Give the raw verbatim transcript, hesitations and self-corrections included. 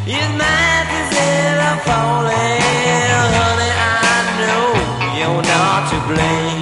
His math is ever falling. Honey, I know you're not to blame.